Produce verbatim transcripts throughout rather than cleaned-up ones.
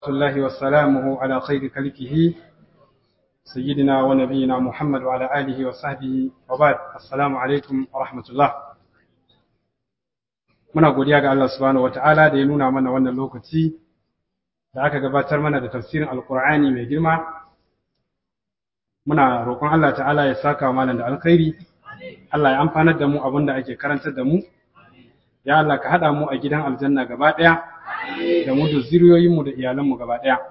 الله وسلامه على خير خلقه سيدنا ونبينا محمد وعلى آله وصحبه وبعد السلام عليكم ورحمة الله. muna godiya ga Allah subhanahu wataala da ya nuna mana wannan lokaci da aka gabatar mana da tafsirin alqur'ani mai girma. Muna roƙon Allah ta'ala ya saka wa malam da alkhairi, Allah ya amfanar da mu abinda ake karantar da mu, ya Allah ka hada mu a gidan aljanna gaba daya da mu da zuriyoyin mu da iyalan mu gaba daya.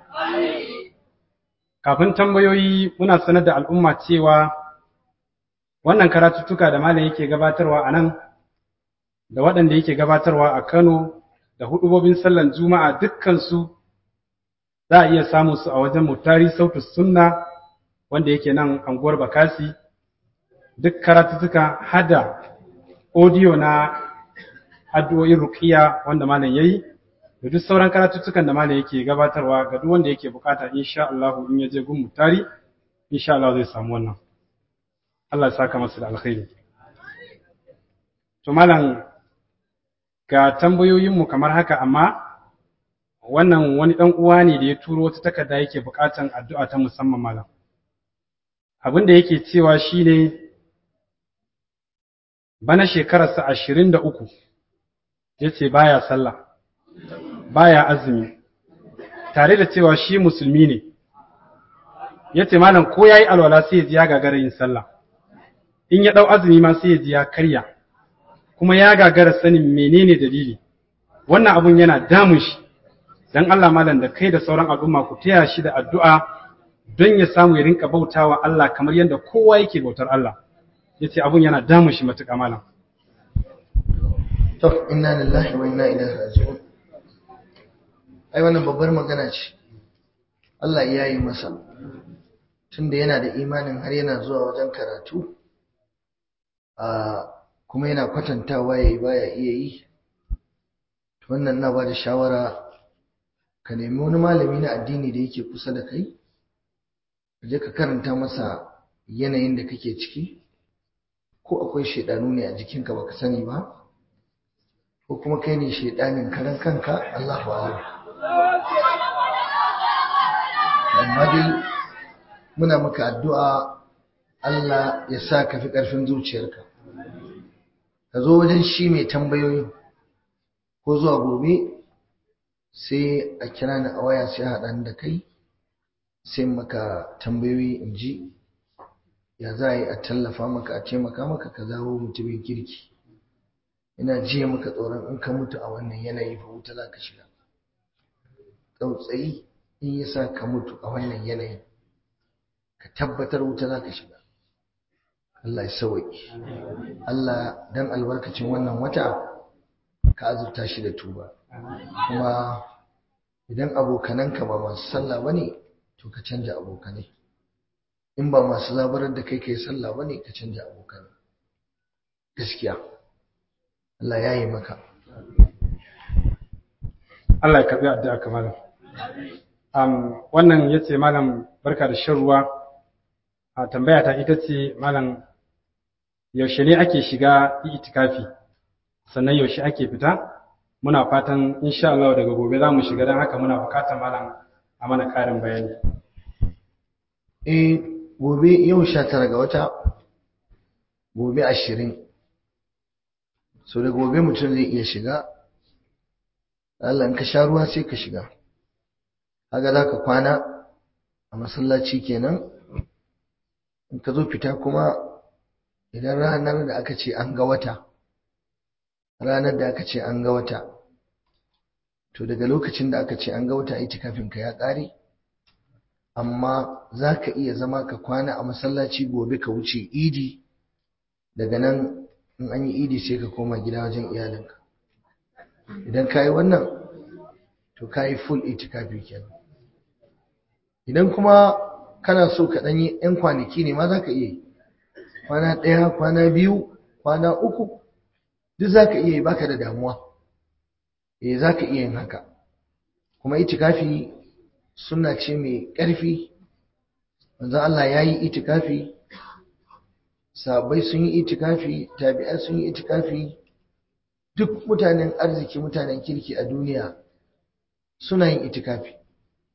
Kafin tambayoyi muna sanar da al'umma cewa wannan karatuttuka da malam yake gabatarwa a nan da waɗanda yake gabatarwa a Kano da hudubobin sallan Juma'a dukkansu za a iya samun su a wajen Muttari Sautus Sunna wanda yake nan anguwar Bakasi. Duk karatuttuka hada audio na addu'o'in ruqiyya wanda malam yayi da duk sauran karatuttukan da malam yake gabatarwa ga duk wanda yake bukata insha Allah in yaje gun Muttari insha Allah zai samu wannan. Allah ya saka masa da alkhairi. To malam ga tambayoyinmu kamar haka, amma wannan wani ɗan uwa ne da ya turo wata takarda yake buƙatan addu'a ta musamman malam. Abin da yake cewa shine bana shekararsa ashirin da uku, yace baya sallah, baya azumi, tare da cewa shi musulmi ne. Yace malam ko yayi alwala sai ya ji ya gagara yin sallah, in ya ɗau azumi ma sai ya ji ya karya, kuma ya gagara sanin menene dalili. Wannan abun yana damun shi. Dan Allah malam da kai da sauran al'umma ku taya shi da addu'a don ya samu ya rinka bautawa Allah kamar yadda kowa yake bautar Allah. Yace abun yana damun shi matuƙa malam. To inna lillahi wa inna ilaihi raji'un. Ai wannan babbar magana ce. Allah ya yi masa. Tunda yana da imanin har yana zuwa wajen karatu. A kuma yana kwatantawa yayi baya iya yi. Wannan na ba da shawara ka nemi wani malami na addini da yake kusa da kai, ka je ka karanta masa yanayin da kake ciki, ko akwai shaidanu ne a jikinka baka sani ba, ko kuma kai ne shaidanin karan kanka, Allahu a'lam. Amma dai muna maka addu'a Allah ya sa ka fi ƙarfin zuciyarka. Ka zo wajen shi mai tambayoyin ko zuwa gobe sai a kira ni a waya sai haɗa da kai sai maka tambayoyi in ji ya za a yi a tallafa maka a taimaka maka ka zawo mutumin kirki. Ina jiya maka tsoron in ka mutu a wannan yanayi fa wuta za ka shiga. Tsautsayi in ya sa ka mutu a wannan yanayi ka tabbatar wuta za ka shiga. Allah ya sauki. Allah dan albarkacin wannan wata ka azurta shi da tuba. Kuma idan abokananka ba masu sallah bane to ka canja abokanai. In ba masu zabarar da kai kai sallah bane ka canja abokanai. Gaskiya. Allah ya yi maka. Allah ya karbi addu'a ka malam. Um, wannan yace malam barka da shan ruwa. A tambaya ta ita ce malam yaushe ne ake shiga itikafi sannan yaushe ake fita? Muna fatan insha Allah daga gobe za mu shiga, don haka muna bukatar malam a mana karin bayani. Eh gobe yau sha tara ga wata, gobe ashirin. So da gobe mutum zai iya shiga. Allah in ka sha ruwa sai ka shiga. Haka za ka kwana a masallaci kenan. In ka zo fita kuma idan ranar da aka ce an ga wata, ranar da aka ce an ga wata, to daga lokacin da aka ce an ga wata itikafinka ya ƙare, amma za ka iya zama ka kwana a masallaci gobe ka wuce idi, daga nan in an yi idi sai ka koma gida wajen iyalinka. Idan ka yi wannan to ka yi full itikafi kenan. Idan kuma kana so ka ɗanyi ‘yan kwanaki ne ma za ka iya yi, kwana ɗaya, kwana biyu, kwana uku, duk za ka iya yi baka da damuwa. Eh za ka iya yin haka. Kuma itikafi sunna ce mai ƙarfi. Manzon Allah ya yi itikafi, sahabbai sun yi itikafi, tabi'ai sun yi itikafi, duk mutanen arziki mutanen kirki a duniya suna yin itikafi.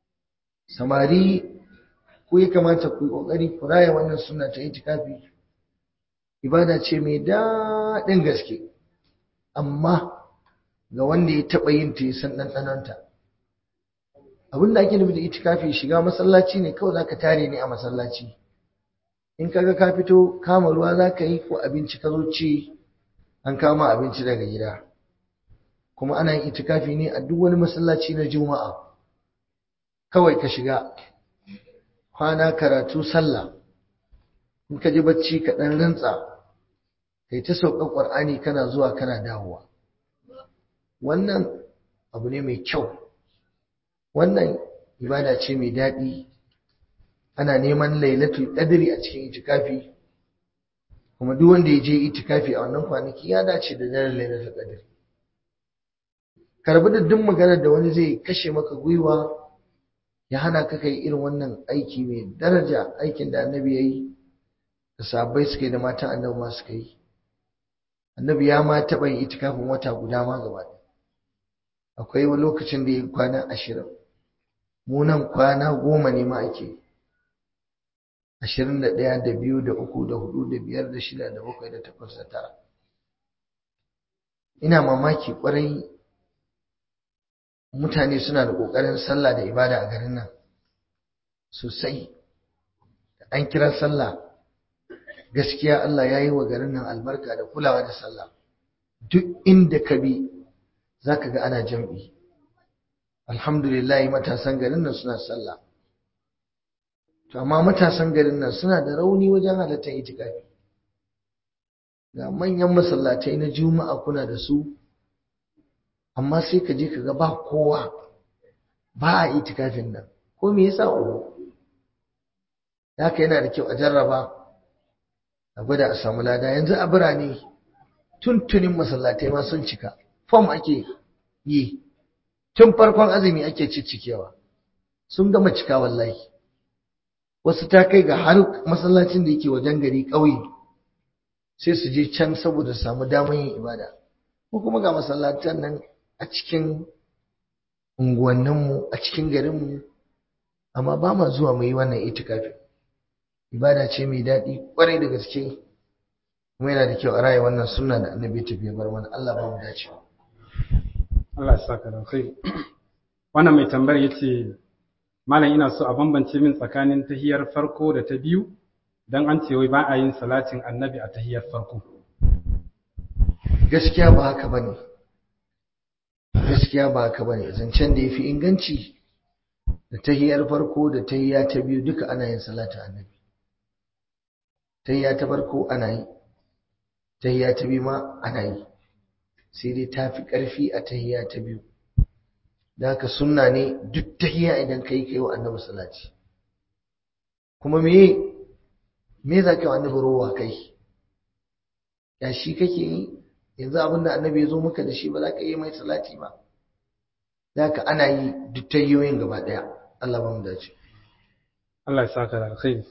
samari ku ya kamata ku yi kokari ku raya wannan sunna ta itikafi. Ibada ce mai daɗin gaske, amma ga wanda ya taɓa yin ta ya san ɗanɗanonta. Abin da ake nufi da itikafi shiga masallaci ne kawai zaka tare ne a masallaci. In kaga ka fito kama ruwa zaka yi ko abinci ka zo ci, an kama abinci daga gida. Kuma ana yin itikafi ne a duk wani masallaci na Juma'a. Kawai ka shiga kwana karatu sallah. In ka ji bacci ka ɗan rantsa, kai ta sauƙar Qur'ani kana zuwa kana dawowa. Wannan abu ne mai kyau. Wannan ibada ce mai daɗi. Ana neman lailatul qadri a cikin itikafi, kuma duk wanda ya je itikafi a wannan kwanaki ya dace da daren lailatul qadri. Karbi da duk maganar da wani zai kashe maka gwiwa ya hana ka kai irin wannan aiki mai daraja, aikin da annabi yayi da sahabbai suka yi da matan annabi ma suka yi. Annabi ya ma taɓa yin itikafin wata guda ma gaba ɗaya. Akwai wani lokacin da ya yi kwana ashirin. Mu nan kwana goma ne ma ake. Ashirin da ɗaya, da biyu, da uku, da hudu, da biyar, da shida, da bakwai, da takwas, da tara. Ina mamaki ƙwarai mutane suna da ƙoƙarin sallah da ibada a garin nan sosai. An kira sallah, gaskiya Allah ya yi wa garin nan albarka da kulawa da sallah. Duk inda ka bi za ka ga ana jam'i. Alhamdulillah matasan garin nan suna sallah. To amma matasan garin nan suna da rauni wajen halartar itikafi. Ga manyan masallatai na Juma'a kuna da su, amma sai ka je ka ga ba kowa, ba a itikafin nan. Ko me yasa uku? Haka yana da kyau a jarraba, a gwada a samu lada. Yanzu a birane tuntunin masallatai ma sun cika, fom ake yi, tun farkon azumi ake ciccikewa, sun gama cika wallahi. Wasu ta kai ga har masallacin da yake wajen gari ƙauye sai su je can saboda su samu damar yin ibada. Ko kuma ga masallatan nan a cikin unguwanninmu, a cikin garinmu, amma ba ma zuwa mu yi wannan itikafi. Ibada ce mai daɗi ƙwarai da gaske, kuma yana da kyau a raya wannan sunna da annabi tafiya bar mana. Allah ba mu dace. Allah ya saka da kai. Wannan mai tambayar yace, malam ina so a bambance min tsakanin tahiyar farko da ta biyu, dan an ce wai ba a yin salatin annabi a tahiyar farko. Gaskiya ba haka bane. Gaskiya ba haka bane. Zancen da yafi inganci da tahiyar farko da tahiya ta biyu duka ana yin salatin annabi. Tahiyya ta farko ana yi, tahiyya ta biyu ma ana yi, sai dai ta fi ƙarfi a tahiyya ta biyu. Da haka sunna ne duk tahiyya idan kai kai wa annabi salati. Kuma me me za ka yi wa annabi rowa kai? Ya shi kake yi? Yanzu abin da annabi ya zo maka da shi ba za ka yi mai salati ba. Da haka ana yi duk tahiyyoyin gaba ɗaya. Allah ba mu dace. Allah ya saka da alkhairi.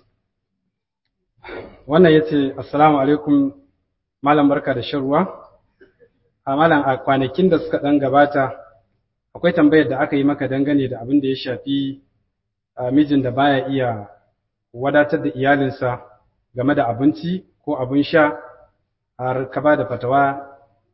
Wannan yace assalamu alaikum malam, barka da shan ruwa. A malam, a kwanakin da suka dan gabata akwai tambayar da aka yi maka dangane da abin da ya shafi mijin da baya iya wadatar da iyalinsa game da abinci ko abin sha, har ka ba da fatawa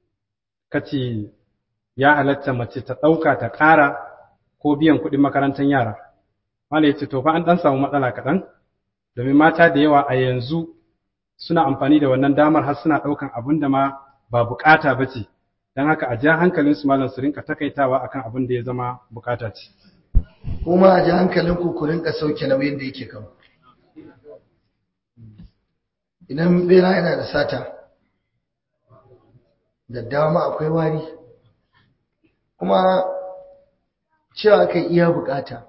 kace ya halatta mace ta ɗauka ta ƙara ko biyan kuɗin makarantar yara. Malam yace to fa an dan samu matsala kaɗan, domin mata da yawa a yanzu suna amfani da wannan damar har suna ɗaukan abin da ma ba bukata ba ce, don haka a ja hankalin su malam su rinka takaitawa akan abin da ya zama bukata ce. Kuma a ja hankalin ku ku rinka sauke nauyin da yake kan. Idan bera yana da sata, da dama akwai wari, kuma cewa kai iya bukata.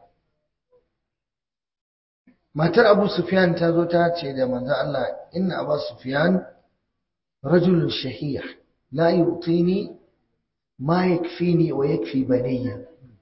Matar Abu Sufyan ta zo ta ce da manzo Allah, inna Abu Sufyan rajulun shahih la yutini ma yakfini wa yakfi baniya.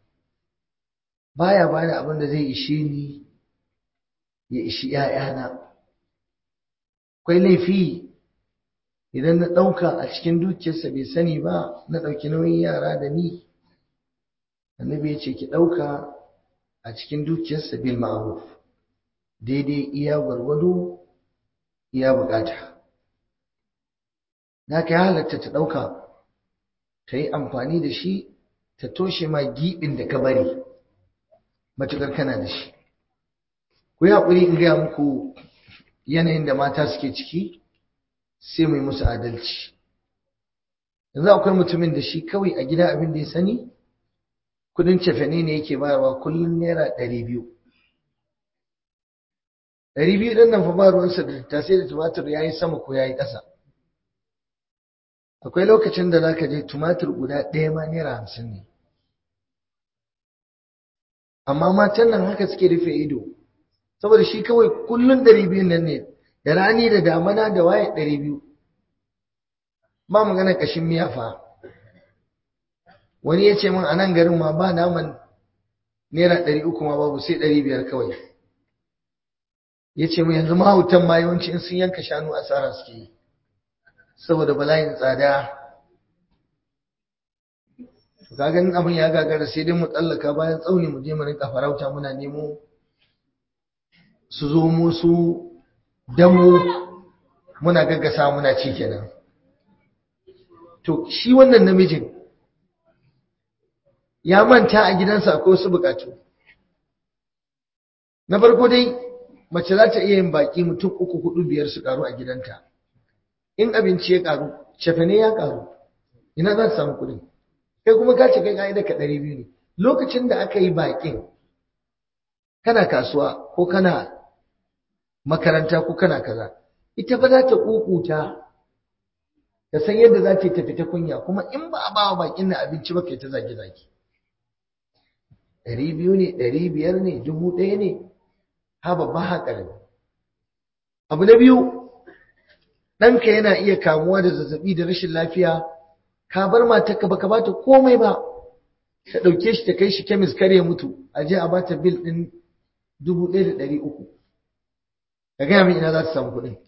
Baya bani abin da zai ishe ni ya ishi ƴaƴana. Akwai laifi idan na ɗauka a cikin dukiyarsa bai sani ba, na ɗauki nauyin yara da ni. Annabi ya ce ki ɗauka a cikin dukiyarsa bil ma'ruf daidai iya gwargwado iya bukata. Naka ya halatta ta ɗauka ta yi amfani da shi ta toshe ma giɓin da ka bari matuƙar kana da shi. Ku yi haƙuri in gaya muku yanayin da mata suke ciki sai mu yi musu adalci. Yanzu akwai mutumin da shi kawai a gida abin da ya sani kudin cefane ne yake bayarwa kullum naira ɗari biyu. ɗari biyu ɗin nan fa ba ruwansa da tattasai da tumatur ya yi sama ko ya yi ƙasa. Akwai lokacin da za ka je tumatur guda ɗaya ma naira hamsin ne. Amma matan nan haka suke rufe ido, saboda shi kawai kullum ɗari biyu nan ne, da rani da damana da waye ɗari biyu. Ba magana ƙashin miya fa. Wani ya ce min a nan garin ma ba naman naira ɗari uku ma babu sai ɗari biyar kawai. Ya ce min yanzu mahautan ma yawanci in sun yanka shanu asara suke yi, saboda bala'in tsada. Ka ganin abin ya gagara sai dai mu tsallaka bayan tsauni mu je mu rinka farauta muna nemo su zo mu su damu muna gaggasa muna ci kenan. To shi wannan namijin ya manta a gidansa akwai wasu bukatu. Na farko dai mace za ta iya yin baki mutum uku hudu biyar su karu a gidanta. In abinci ya karu, cefane ya karu, ina za ta samu kuɗi? Kai kuma ka ce kai ka'ida ka ɗari biyu ne. Lokacin da aka yi bakin kana kasuwa ko kana makaranta ko kana kaza, ita fa za ta kukuta ta san yadda za ta yi tafi ta kunya, kuma in ba a ba wa bakin na abinci ba kai ta zage-zage. Ɗari biyu ne, ɗari biyar ne, dubu ɗaya ne, ha babba ha ƙarami. Abu na biyu, ɗanka yana iya kamuwa da zazzaɓi da rashin lafiya, ka bar matarka baka bata komai ba, ta ɗauke shi ta kai shi kemis kar ya mutu, a je a bata bil ɗin dubu ɗaya da ɗari uku. Ka gaya min ina za ta samu kuɗin.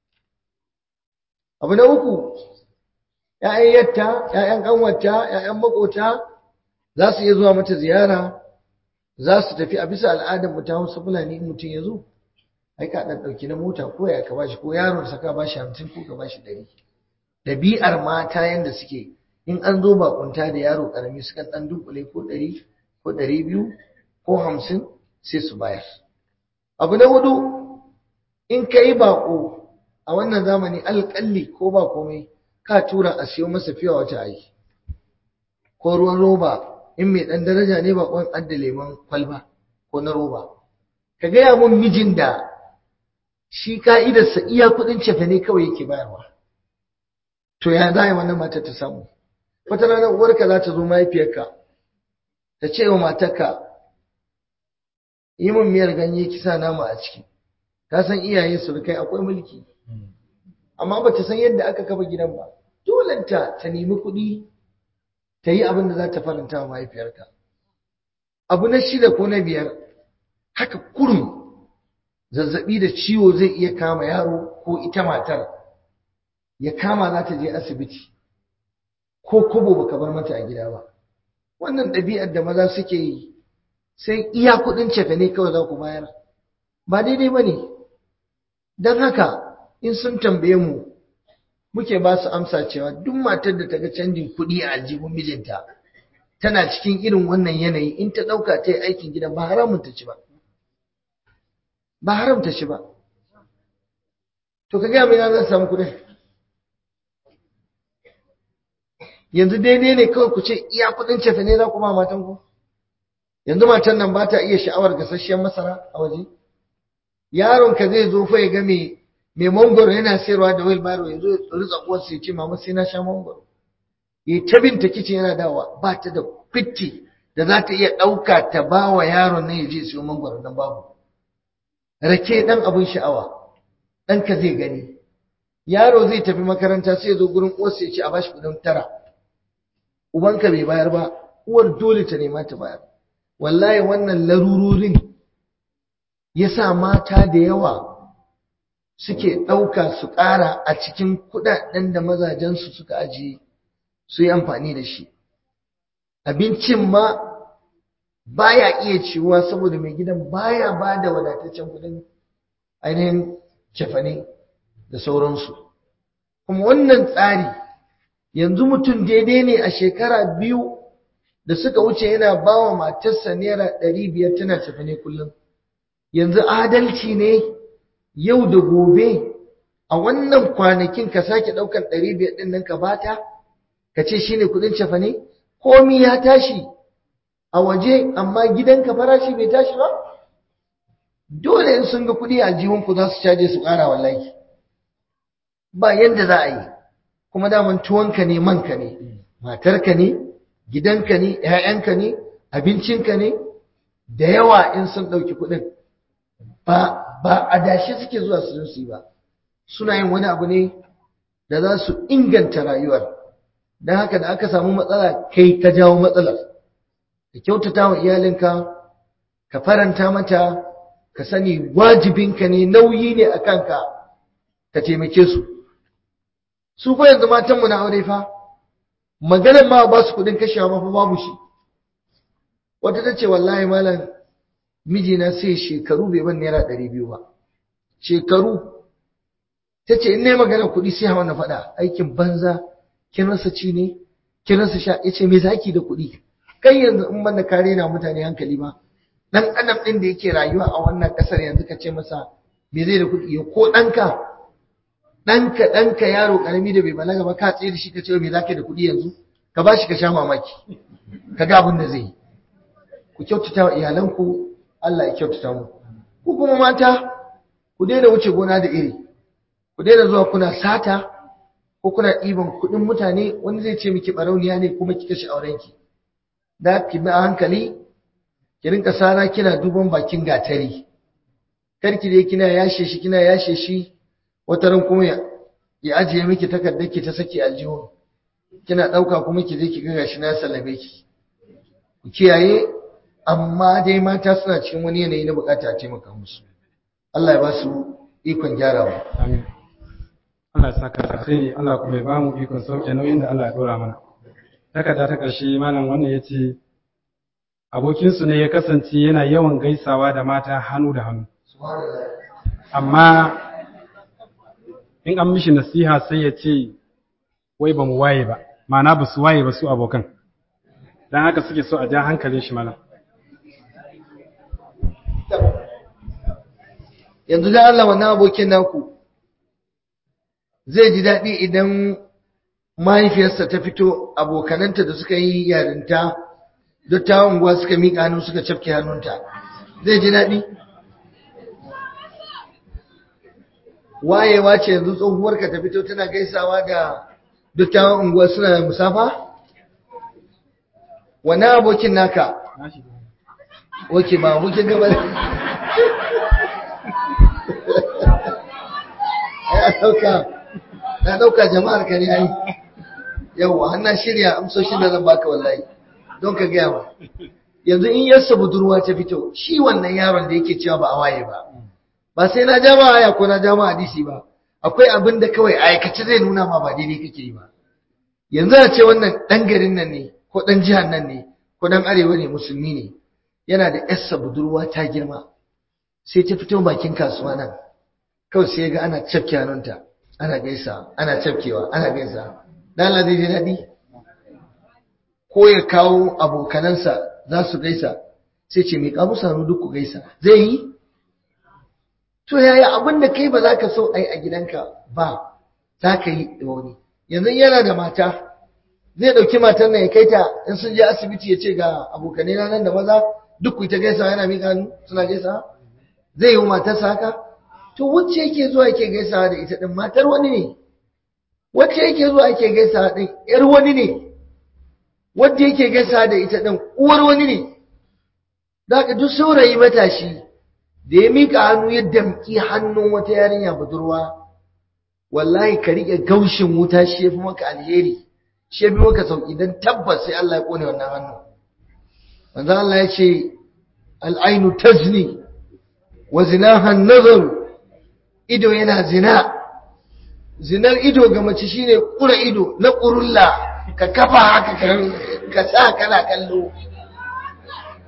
Abu na uku, ‘ya'yan yatta, ‘ya'yan ƙanwata, ‘ya'yan maƙota za su iya zuwa mata ziyara, za su tafi a bisa al'adar mu ta Hausa Fulani in mutum ya zo. Ai ka ɗan ɗauki na mota ko ya ka bashi, ko yaron sa ka bashi hamsin ko ka bashi ɗari. Ɗabi'ar mata yanda suke, in an zo bakunta da yaro ƙarami sukan ɗan dunkule ko ɗari ko ɗari biyu ko hamsin sai su bayar. Abu na hudu, in ka yi baƙo a wannan zamani alƙalli ko ba komai ka tura a siyo masa fiya wata ayi, ko ruwan roba in mai ɗan daraja ne baƙon adda lemon kwalba ko na roba. Ka gaya mun mijin da shi ka'idarsa iya kuɗin cefa ne kawai yake bayarwa. To ya za a yi wannan matar ta samu? Wata rana uwarka za ta zo mahaifiyarka ta ce wa matarka, yi min miyar ganye kisa nama a ciki. Ta san iyaye surukai akwai mulki, amma ba ta san yadda aka kafa gidan ba. Dolenta ta nemi kuɗi ta yi abin da za ta faranta wa mahaifiyarka. Abu na shida ko na biyar, haka kurum zazzaɓi da ciwo zai iya kama yaro ko ita matar, ya kama za ta je asibiti, ko kobo baka bar mata a gida ba. Wannan ɗabi'ar da maza suke yi, sai iya kuɗin cefa ne kawai za ku bayar, ba daidai ba ne. Don haka in sun tambaye mu muke ba su amsa cewa duk matar da ta ga canjin kuɗi a aljihun mijinta tana cikin irin wannan yanayi, in ta ɗauka ta yi aikin gida ba haramun ta ci ba, ba haram ta ci ba. To ka gaya mai na zan samu kuɗin. Yanzu daidai ne kawai ku ce iya kuɗin cefa ne za ku ba matan ku? Yanzu matan nan ba ta iya sha'awar gasasshen masara a waje? Yaronka zai zo fa ya ga mai mai mangoro yana sayarwa da wheelbarrow, ya zo ya rutsa uwarsa ya ce mama sai na sha mangoro. Ya ta binta kicin yana dawa, ba ta da fitti da za ta iya ɗauka ta ba wa yaron nan ya je siyo mangoro nan babu. Rake ɗan abin sha'awa, ɗanka zai gani. Yaro zai tafi makaranta sai ya zo gurin uwarsa ya ce a bashi kuɗin tara. Ubanka bai bayar ba, uwar dole ta nema ta bayar. Wallahi wannan larurorin ya sa mata da yawa suke ɗauka su ƙara a cikin kuɗaɗen da mazajensu suka ajiye su yi amfani da shi. Abincin ma baya iya ciwuwa saboda mai gidan baya ba da wadataccen kudin ainihin cefane da sauransu. Kuma wannan tsari yanzu mutum daidai ne a shekara biyu da suka wuce yana ba wa matarsa naira ɗari biyar tana cefane kullum. Yanzu adalci ne yau da gobe a wannan kwanakin ka sake ɗaukar ɗari biyar ɗin nan ka bata ka ce shi ne kuɗin cefane? Komi ya tashi a waje amma gidanka farashi bai tashi ba? Dole in sun ga kuɗi a jihunku za su caje su ƙara wallahi. Ba yadda za a yi, kuma daman tuwonka ne manka ne, matarka ne, gidanka ne, ‘ya'yanka ne, abincinka ne, da yawa in sun ɗauki kuɗin ba ba a dashe suke zuwa su yi ba, suna yin wani abu ne da za su inganta rayuwar. Don haka da aka samu matsala kai ka jawo matsalar, ka kyautata wa iyalinka, ka faranta mata, ka sani wajibinka ne, nauyi ne a kanka ka taimake su. Su fa yanzu matanmu na aure fa maganar ma ba su kudin kashewa ma fa babu shi. Wata ta ce wallahi malam mijina sai shekaru bai ban naira ɗari biyu ba, shekaru. Ta ce in ne magana kuɗi sai hawa na faɗa, aikin banza, kin rasa ci ne, kin rasa sha. Ya ce me zaki da kuɗi? Kai yanzu in banda kare na mutane hankali ba, dan adam ɗin da yake rayuwa a wannan ƙasar yanzu ka ce masa me zai da kuɗi? Ya ko ɗanka ɗanka ɗanka yaro ƙarami da bai balaga ba ka tsaye da shi ka ce me za ka da kuɗi yanzu? Ka ba shi ka sha mamaki, ka ga abin da zai yi. Ku kyautata wa iyalanku, Allah ya kyautata mu. Ku kuma mata, ku daina wuce gona da iri, ku daina zuwa kuna sata ko kuna ɗiban kuɗin mutane. Wani zai ce miki ɓarauniya ne kuma ki kashe aurenki. Da ki bi a hankali, ki rinka sara kina duban bakin gatari. Kar ki dai kina yashe shi kina yashe shi wata ran kuma ya, ya ajiye miki takardar ki ta saki aljihun, kina ɗauka kuma ki je ki ga gashi na sallame ki. Ku kiyaye, amma dai mata suna cikin wani yanayi na bukata a taimaka musu. Allah ya ba su ikon gyarawa. Amin. Allah ya saka alkhairi, Allah kuma ya ba mu ikon sauke nauyin da Allah ya dora mana. Takarda ta ƙarshe malam wannan yace abokinsu ne ya kasance yana yawan gaisawa da mata hannu da hannu. Amma in an mishi nasiha sai ya ce wai ba mu waye ba, ma'ana ba su waye ba su abokan. Dan haka suke so a ja hankalin shi malam. Yanzu da Allah wannan abokin naku zai ji daɗi idan mahaifiyarsa ta fito abokananta da suka yi yarinta dattawan unguwa suka miƙa hannu suka cafke hannunta, zai ji daɗi? Wayewa ce yanzu tsohuwarka ta fito tana gaisawa da dattawan unguwa suna musafa? Wani abokin naka? Oke ba abokin gaba na ɗauka jama'ar ka ne ai. Yawwa, hannun shirya amsoshin da zan baka wallahi don ka gaya wa. Yanzu in yarsa budurwa ta fito, shi wannan yaron da yake cewa ba a waye ba, ba sai na ja ma aya ko na ja ma hadisi ba, akwai abin da kawai aikace zai nuna ma ba daidai kake yi ba. Yanzu a ce wannan ɗan garin nan ne ko ɗan jihar nan ne ko ɗan arewa ne, musulmi ne, yana da yarsa budurwa ta girma, sai ta fito bakin kasuwa nan, kawai sai ga ana cafke hannunta, ana gaisa, ana cafkewa, ana gaisa. Dan Allah zai ji daɗi? Ko ya kawo abokanansa za su gaisa, sai ce mai kamu sanu duk ku gaisa, zai yi? To yaya abin da kai ba za ka so ai a gidanka ba, za ka yi da wani. Yanzu yana da mata, zai ɗauki matar nan ya kai ta in sun je asibiti ya ce ga abokanai na nan da maza duk ku ta gaisa, yana miƙa hannu suna gaisa? Zai yi wa matarsa haka? To wacce yake zuwa yake gaisawa da ita ɗin matar wani ne, wacce yake zuwa yake gaisawa ɗin ‘yar wani ne, wadda yake gaisawa da ita ɗin uwar wani ne. Da ka duk saurayi matashi da ya miƙa hannu ya damƙi hannun wata yarinya budurwa, wallahi ka riƙe gaushin wuta shi ya fi maka alheri, shi ya fi maka sauƙi, don tabbas sai Allah ya ƙone wannan hannu. Manzo Allah ya ce al'ainu tazni wa zinaha nazaru, ido yana zina, zinar ido ga mace shine kura ido na kurulla, ka kafa haka ka sa kana kallo.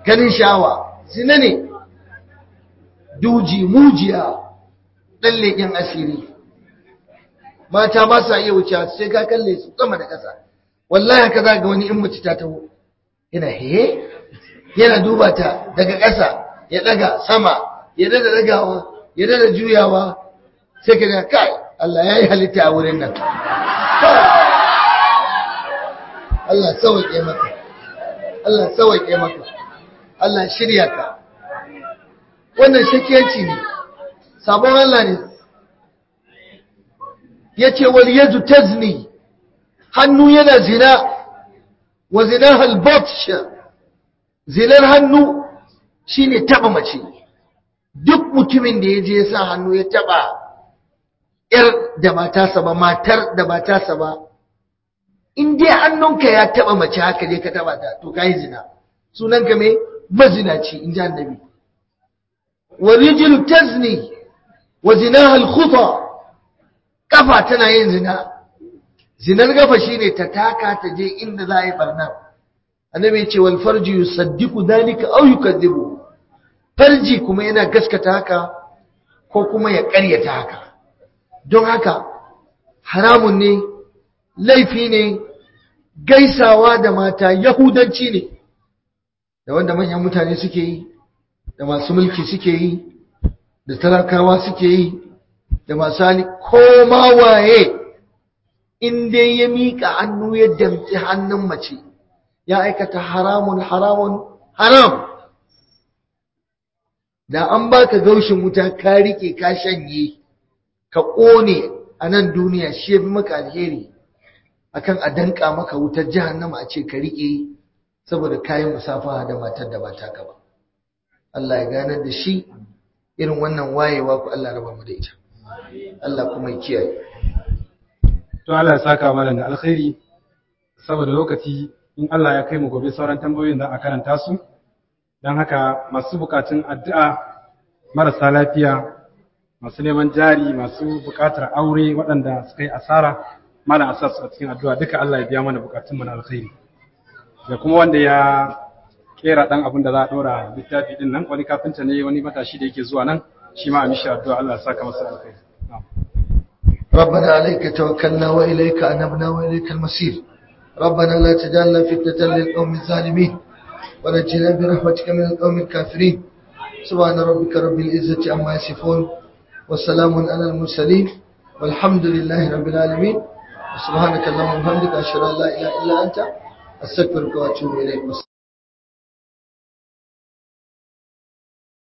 ganin sha'awa zina ne. Duji mujiya ɗan leƙen asiri, mata ba sa iya wuce sai ka kalle su sama da ƙasa. Wallahi haka za ga wani in mace ta taho yana he yana duba ta daga ƙasa ya ɗaga sama ya dada ɗagawa ya dada juyawa, sai ka ga kai Allah ya yi halitta a wurin nan. Allah sauwaƙe maka, Allah sauwaƙe maka, Allah shirya ka. Wannan shakiyanci ne, sabon Allah ne. Ya ce wal yadu tazni, hannu yana zina, wa zina halbatsh, zinar hannu shine taba mace. Duk mutumin da ya je ya sa hannu ya taba ‘yar da ba tasa ba, matar da ba tasa ba, in dai hannunka ya taba mace haka je ka taba ta, to ka yi zina. Sunanka mai mazinaci, in ji annabi. والرجل تزني وزناها الخطى kafa tana yin zina, zinar kafa shine ta taka ta je inda za a yi barna. Annabi ya ce wal farji yusaddiqu dhalika aw yukadhibu, farji kuma yana gaskata haka ko kuma ya ƙaryata haka. Don haka haramun ne, laifi ne, gaisawa da mata yahudanci ne, da wanda manyan mutane suke yi, da masu mulki suke yi, da talakawa suke yi, da masu hali, ko ma waye in dai ya miƙa hannu ya damƙi hannun mace ya aikata haramun haramun haram. Da an baka gaushin wuta ka rike ka shanye ka ƙone a nan duniya, shi ya fi maka alheri akan a danƙa maka wutar jahannama a ce ka rike saboda kayan musafaha da matar da ba taka ba. Allah ya ganar da shi irin wannan wayewa, ku Allah raba mu da ita, Allah kuma ya kiyaye. To Allah ya saka mana da alkhairi. Saboda lokaci, in Allah ya kai mu gobe sauran tambayoyin da a karanta su. Dan haka masu bukatun addu'a, marasa lafiya, masu neman jari, masu bukatar aure, waɗanda suka yi asara, malam asas a cikin addu'a, duka Allah ya biya mana bukatun mu na alkhairi. Da kuma wanda ya kera dan abin da za a dora littafi din nan, wani kafinta ne, wani matashi da yake zuwa nan, shi ma a mishi addu'a, Allah ya saka masa alkhairi. ربنا عليك توكلنا وإليك أنبنا وإليك المصير. ربنا لا تجعلنا فتنة للقوم الظالمين ونجنا برحمتك من القوم الكافرين. سبحان ربك رب العزة عما يصفون وسلام على المرسلين والحمد لله رب العالمين. سبحانك اللهم وبحمدك أشهد أن لا إله إلا أنت أستغفرك وأتوب إليك.